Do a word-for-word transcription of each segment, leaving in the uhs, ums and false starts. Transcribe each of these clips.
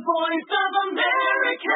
voice of America.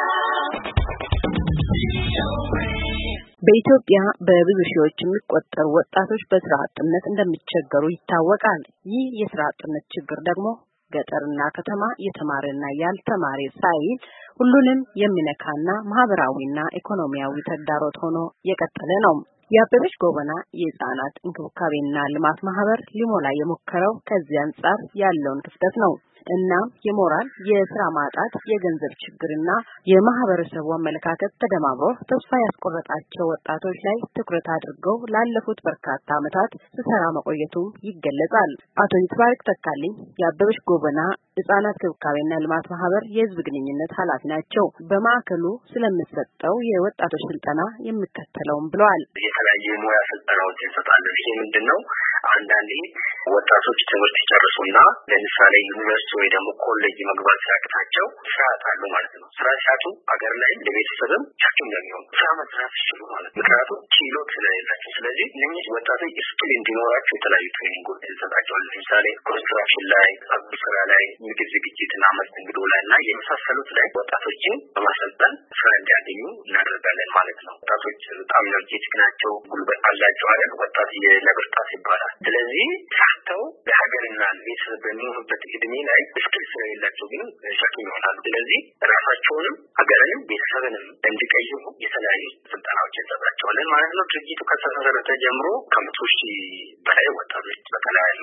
በኢትዮጵያ በብዙ ሺዎች የሚቆጠሩ ወጣቶች በስራ አጥነት እንደሚቸገሩ ይታወቃል። ይህ የስራ አጥነት ችግር ደግሞ ገጠርና ከተማ የተማረና ያልተማረ ሳይል ሁሉንም የሚነካና ማህበራዊና ኢኮኖሚያዊ ተግዳሮት ሆኖ የቀጠለ ነው። የአበበች ጎበና የህፃናት እንክብካቤና ልማት ማህበር ሊሞላ የሞከረው ከዚህ አንጻር ያለውን ክፍተት ነው። እና የሞራል የስራ ማጣት የገንዘብ ችግርና የማህበረሰቡ አመለካከት ተደማምሮ ተስፋ ያስቆረጣቸው ወጣቶች ላይ ትኩረት አድርገው ላለፉት በርካታ ዓመታት ሲሰራ መቆየቱ ይገለጻል። አቶ ይትባረክ ተካልኝ የአበበች ጎበና ህፃናት እንክብካቤና ልማት ማህበር የህዝብ ግንኙነት ኃላፊ ናቸው። በማዕከሉ ስለሚሰጠው የወጣቶች ስልጠና የሚከተለውን ብለዋል። የተለያዩ ሙያ ስልጠናዎች ይሰጣሉ። ይሄ ምንድነው? አንዳንዴ ወጣቶች ትምህርት ይጨርሱና ለምሳሌ ዩኒቨርሲቲ ወይ ደግሞ ኮሌጅ መግባት ሲያቅታቸው ስራ ያጣሉ ማለት ነው። ስራ ሲያጡ አገር ላይ ለቤተሰብም ቻችን እንደሚሆን ስራ መስራት ይችላሉ ማለት ነው። ምክንያቱም ችሎት ስለሌላቸው። ስለዚህ እነዚህ ወጣቶች ስኪል እንዲኖራቸው የተለያዩ ትሬኒንጎች እንሰጣቸዋለን። ለምሳሌ ኮንስትራክሽን ላይ፣ አግሪ ስራ ላይ፣ ምግብ ዝግጅትና መስተንግዶ ላይ እና የመሳሰሉት ላይ ወጣቶችን በማሰልጠን ስራ እንዲያገኙ እናደርጋለን ማለት ነው። ወጣቶች በጣም ኤነርጄቲክ ናቸው፣ ጉልበት አላቸው አይደል? ወጣት የለብርታት ይባላል። ስለዚህ ሰርተው ለሀገርና ለቤተሰብ በሚሆኑበት እድሜ ላይ ስኪል ስለሌላቸው ግን ሸክም ይሆናሉ። ስለዚህ ራሳቸውንም ሀገርንም ቤተሰብንም እንዲቀይሩ የተለያዩ ስልጠናዎች እንሰጣቸዋለን ማለት ነው። ድርጅቱ ከተመሰረተ ጀምሮ ከመቶ ሺህ በላይ ወጣቶች በተለያዩ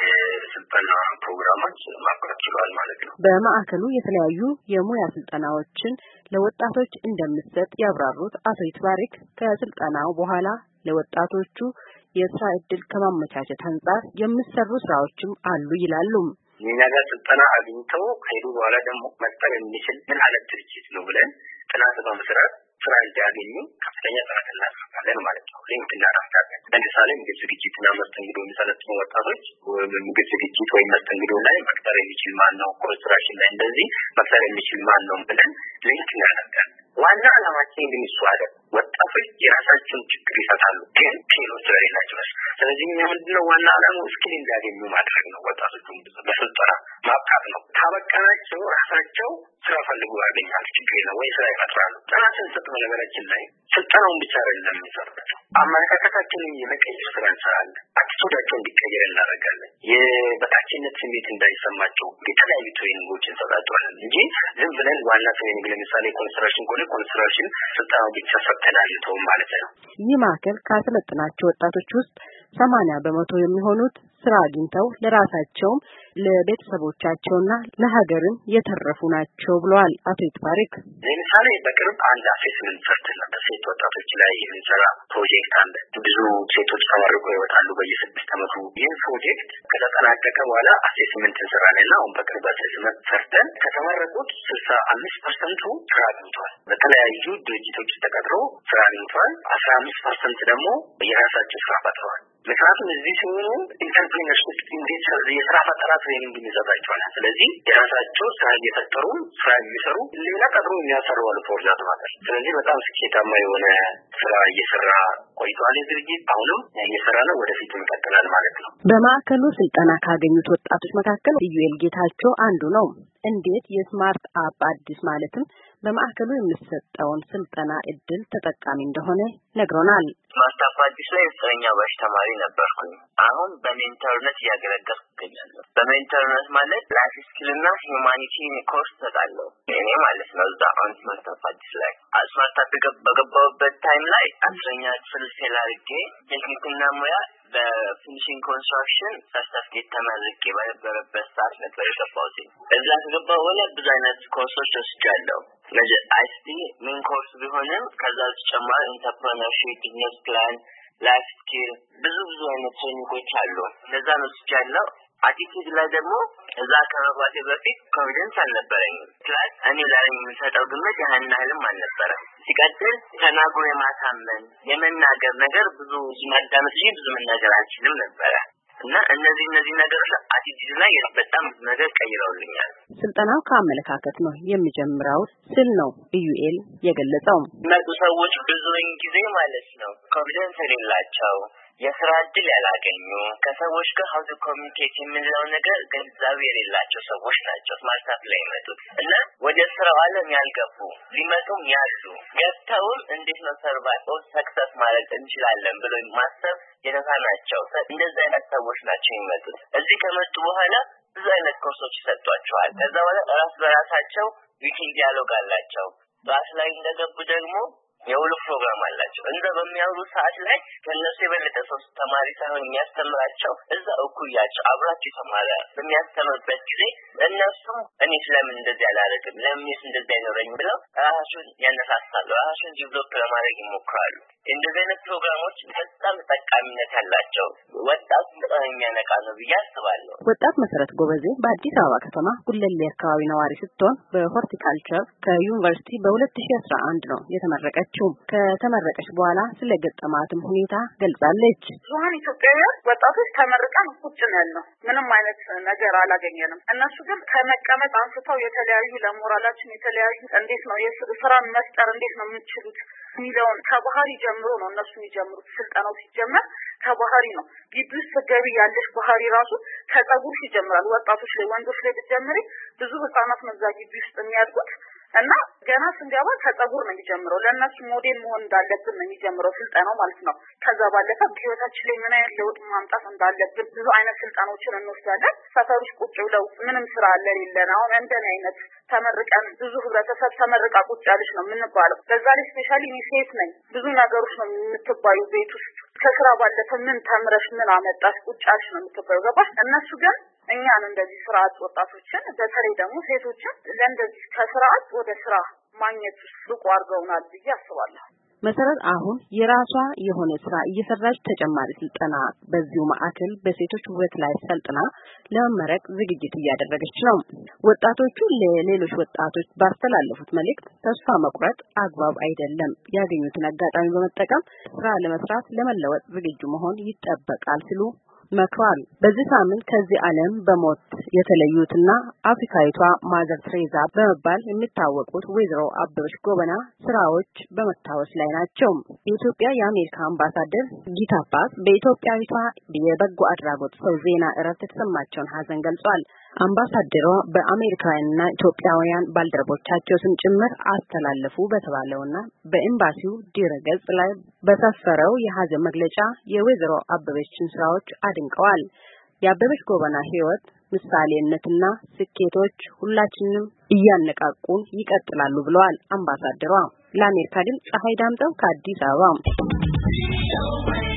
የስልጠና ፕሮግራሞች ማቅረብ ችሏል ማለት ነው። በማዕከሉ የተለያዩ የሙያ ስልጠናዎችን ለወጣቶች እንደሚሰጥ ያብራሩት አቶ ይትባረክ ከስልጠናው በኋላ ለወጣቶቹ የስራ እድል ከማመቻቸት አንጻር የሚሰሩ ስራዎችም አሉ ይላሉ። እኛ ጋር ስልጠና አግኝተው ከሄዱ በኋላ ደግሞ መጠን የሚችል ምን አይነት ድርጅት ነው ብለን ጥናት በመስራት ስራ እንዲያገኙ ከፍተኛ ጥረት እናደርጋለን ማለት ነው። ሊንክ እናደርጋለን። ለምሳሌ ምግብ ዝግጅትና መስተንግዶ የሚሰለጥኑ ወጣቶች ምግብ ዝግጅት ወይ መስተንግዶ ላይ መቅጠር የሚችል ማን ነው፣ ኮንስትራክሽን ላይ እንደዚህ መቅጠር የሚችል ማን ነው ብለን ሊንክ እናደርጋለን። ዋና ዓላማችን ግን እሱ አይደል። ወጣቶች የራሳቸውን ችግር ይፈታሉ፣ ግን ቴሎች ስለሌላቸው። ስለዚህ እኛ ምንድነው ዋና ዓላማው ስኪል እንዲያገኙ ማድረግ ነው። ወጣቶቹን በስልጠና ማብቃት ነው። ታበቃናቸው ራሳቸው ስራ ፈልጉ ያገኛሉ። ችግር ነው ወይ ስራ ይፈጥራሉ። ጥናትን ሰጥ በነገራችን ላይ ስልጠናውን ብቻ አይደለም የሚሰሩት፣ አመለካከታቸውን የመቀየር ስራ እንሰራለን። አቲቱዳቸውን እንዲቀየር እናደርጋለን። የበታችነት ስሜት እንዳይሰማቸው የተለያዩ ትሬኒንጎች እንሰጣቸዋለን እንጂ ዝም ብለን ዋና ትሬኒንግ ለምሳሌ ኮንስትራክሽን ኮሌ ኮንስትራክሽን ስልጠናው ብቻ ሰጥተናል ተው ማለት ነው። ይህ ማዕከል ካሰለጠናቸው ወጣቶች ውስጥ ሰማንያ በመቶ የሚሆኑት ስራ አግኝተው ለራሳቸውም ለቤተሰቦቻቸውና ለሀገርም የተረፉ ናቸው ብለዋል አቶ ይትባረክ። ለምሳሌ በቅርብ አንድ አሴስመንት ሰርተን በሴት ወጣቶች ላይ የሚሰራ ፕሮጀክት አለ። ብዙ ሴቶች ተመርቀው ይወጣሉ በየስድስት ዓመቱ። ይህ ፕሮጀክት ከተጠናቀቀ በኋላ አሴስመንት እንሰራለንና አሁን በቅርብ አሴስመንት ሰርተን ከተመረቁት ስልሳ አምስት ፐርሰንት ስራ አግኝቷል። በተለያዩ ድርጅቶች ተቀጥረው ስራ አግኝቷል። አስራ አምስት ፐርሰንት ደግሞ የራሳቸው ስራ ፈጥረዋል። ምክንያቱም እዚህ ሲሆኑ ኢንተርፕሪነርሺፕ እንዴት የስራ ፈጠራ ትሬኒንግ እንሰጣቸዋለን። ስለዚህ የራሳቸው ስራ እየፈጠሩ ስራ የሚሰሩ ሌላ ቀጥሮ የሚያሰሩ አሉ ፕሮጀክት ማለት። ስለዚህ በጣም ስኬታማ የሆነ ስራ እየሰራ ቆይቷል ድርጅት። አሁንም እየሰራ ነው፣ ወደፊት ይቀጥላል ማለት ነው። በማዕከሉ ስልጠና ካገኙት ወጣቶች መካከል ኢዩኤል ጌታቸው አንዱ ነው። እንዴት የስማርት አፕ አዲስ ማለትም በማዕከሉ የሚሰጠውን ስልጠና እድል ተጠቃሚ እንደሆነ ነግሮናል። ስማርት አፕ አዲስ ላይ ዘጠነኛ ባች ተማሪ ነበርኩኝ። አሁን በሜንተርነት እያገለገልኩ እገኛለሁ። በሜንተርነት ማለት ላይፍ ስኪልና ሂዩማኒቲ ኮርስ ተጣለው እኔ ማለት ነው። እዛ አሁን ስማርት አፕ አዲስ ላይ ስማርት አፕ በገባሁበት ታይም ላይ አስረኛ ክፍል ፌል አድርጌ ቴክኒክና ሙያ በፊኒሺንግ ኮንስትራክሽን ሰርተፊኬት ተመርቄ በነበረበት ሰዓት ነበር የገባሁት። እዛ ከገባሁ በኋላ ብዙ አይነት ኮርሶች ወስጃለሁ። ለጀ አይሲቲ ሜን ኮርስ ቢሆንም ከዛ ተጨማሪ ኢንተርፕረነርሺፕ፣ ቢዝነስ ፕላን፣ ላይፍ ስኪል ብዙ ብዙ አይነት ትሬኒንጎች አሉ። ለዛ ነው ወስጃለሁ። አቲቲዩድ ላይ ደግሞ እዛ ከመግባቴ በፊት ኮንፊደንስ አልነበረኝም። ክላስ እኔ ላይ የምሰጠው ግምት ያን ያህልም አልነበረም። ሲቀጥል ተናግሮ የማሳመን የመናገር ነገር ብዙ ማዳመጥ እንጂ ብዙ መናገር አልችልም ነበር እና እነዚህ እነዚህ ነገሮች አቲቲዩድ ላይ በጣም ነገር ቀይረውልኛል። ስልጠናው ከአመለካከት ነው የሚጀምረው ስል ነው ኢዩኤል የገለጸው። መጡ ሰዎች ብዙውን ጊዜ ማለት ነው ኮንፊደንስ የሌላቸው የስራ እድል ያላገኙ ከሰዎች ጋር ሀው ቱ ኮሚኒኬት የሚለው ነገር ግንዛቤ የሌላቸው ሰዎች ናቸው ስማርት አፕ ላይ የመጡት እና ወደ ዓለም ያልገቡ ሊመጡም ያሉ ገብተውም እንዴት ነው ሰርቫይቭ ኦር ሰክሰስ ማለት እንችላለን ብሎ ማሰብ የተሳናቸው እንደዚህ አይነት ሰዎች ናቸው የሚመጡት። እዚህ ከመጡ በኋላ ብዙ አይነት ኮርሶች ይሰጧቸዋል። ከዛ በኋላ ራስ በራሳቸው ዊኪንግ ዲያሎግ አላቸው። ራስ ላይ እንደገቡ ደግሞ የውሎ ፕሮግራም አላቸው። እንደ በሚያወሩ ሰዓት ላይ ከነሱ የበለጠ ሰው ተማሪ ሳይሆን የሚያስተምራቸው እዛ እኩያቸው አብራቸው ተማሪ በሚያስተምርበት ጊዜ እነሱም እኔ ስለምን እንደዚህ አላደርግም ለምንስ እንደዚህ አይኖረኝ ብለው ራሳቸውን ያነሳሳሉ፣ ራሳቸውን ዲቨሎፕ ለማድረግ ይሞክራሉ። እንደዚህ አይነት ፕሮግራሞች በጣም ጠቃሚነት አላቸው። ወጣት የሚያነቃ ነው ብዬ አስባለሁ። ወጣት መሰረት ጎበዜ በአዲስ አበባ ከተማ ጉለሌ አካባቢ ነዋሪ ስትሆን በሆርቲካልቸር ከዩኒቨርሲቲ በ2011 ነው የተመረቀችው። ከተመረቀች በኋላ ስለገጠማትም ሁኔታ ገልጻለች። ብዙሃን ኢትዮጵያውያን ወጣቶች ተመርቀን ቁጭ ነው ያለው። ምንም አይነት ነገር አላገኘንም። እነሱ ግን ከመቀመጥ አንስተው የተለያዩ ለሞራላችን የተለያዩ እንዴት ነው የስራን መስጠር እንዴት ነው የምትችሉት ሚሊዮን ከባህሪ ጀምሮ ነው እነሱ የሚጀምሩት። ስልጠናው ሲጀመር ከባህሪ ነው። ግቢ ውስጥ ገቢ ያለሽ ባህሪ ራሱ ከጸጉር ይጀምራል። ወጣቶች ላይ ወንዶች ላይ ብትጀምሪ ብዙ ህፃናት ነው እዛ ግቢ ውስጥ የሚያድጉት እና ገና ስንገባ ከጸጉር ነው የሚጀምረው። ለእነሱ ሞዴል መሆን እንዳለብን ነው የሚጀምረው ስልጠናው ማለት ነው። ከዛ ባለፈ ህይወታችን ላይ ምን አይነት ለውጥ ማምጣት እንዳለብን ብዙ አይነት ስልጠናዎችን እንወስዳለን። ሰፈሮች ቁጭ ብለው ምንም ስራ ለሌለን አሁን እንደኔ አይነት ተመርቀን ብዙ ህብረተሰብ ተመርቃ ቁጭ ያለች ነው የምንባለው። በዛ ላይ ስፔሻሊ እኔ ሴት ነኝ። ብዙ ነገሮች ነው የምትባዩ ቤት ውስጥ ከስራ ባለፈ ምን ተምረሽ ምን አመጣሽ ቁጭ ያለች ነው የምትባዩ። ገባሽ? እነሱ ግን እኛን እንደዚህ ስርዓት ወጣቶችን በተለይ ደግሞ ሴቶችን ለእንደዚህ ከስርዓት ወደ ስራ ማግኘት ብቁ አድርገውናል ብዬ አስባለሁ። መሰረት አሁን የራሷ የሆነ ስራ እየሰራች ተጨማሪ ስልጠና በዚሁ ማዕከል በሴቶች ውበት ላይ ሰልጥና ለመመረቅ ዝግጅት እያደረገች ነው። ወጣቶቹ ለሌሎች ወጣቶች ባስተላለፉት መልእክት ተስፋ መቁረጥ አግባብ አይደለም፣ ያገኙትን አጋጣሚ በመጠቀም ስራ ለመስራት ለመለወጥ ዝግጁ መሆን ይጠበቃል ሲሉ መክሯል። በዚህ ሳምንት ከዚህ ዓለም በሞት የተለዩትና አፍሪካዊቷ ማዘር ትሬዛ በመባል የሚታወቁት ወይዘሮ አበበች ጎበና ስራዎች በመታወስ ላይ ናቸው። የኢትዮጵያ የአሜሪካ አምባሳደር ጊታ ፓስ በኢትዮጵያዊቷ የበጎ አድራጎት ሰው ዜና እረፍት የተሰማቸውን ሀዘን ገልጿል። አምባሳደሯ በአሜሪካውያንና ኢትዮጵያውያን ባልደረቦቻቸው ስም ጭምር አስተላለፉ በተባለውና በኤምባሲው ድረገጽ ላይ በሰፈረው የሀዘን መግለጫ የወይዘሮ አበበችን ስራዎች አድንቀዋል። የአበበች ጎበና ህይወት ምሳሌነትና ስኬቶች ሁላችንም እያነቃቁን ይቀጥላሉ ብለዋል አምባሳደሯ። ለአሜሪካ ድምፅ ፀሐይ ዳምጠው ከአዲስ አበባ